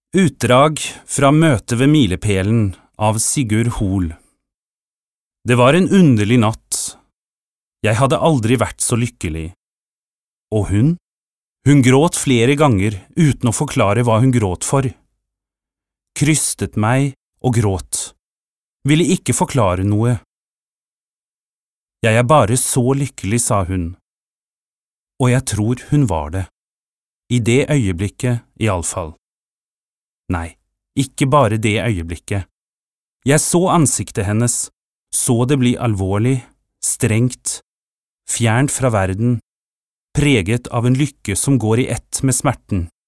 Utdrag fra Møte ved milepælen av Sigurd Hoel. Det var en underlig natt. Jeg hadde aldri vært så lykkelig. Og hun? Hun gråt flere ganger uten å forklare hva hun gråt for. Krystet meg og gråt. Ville ikke forklare noe. Jeg er bare så lykkelig, sa hun. Og jeg tror hun var det. I det øyeblikket, i alle fall. Nei, ikke bare det øyeblikket. Jeg så ansiktet hennes, så det bli alvorlig, strengt, fjernt fra verden, preget av en lykke som går i ett med smerten.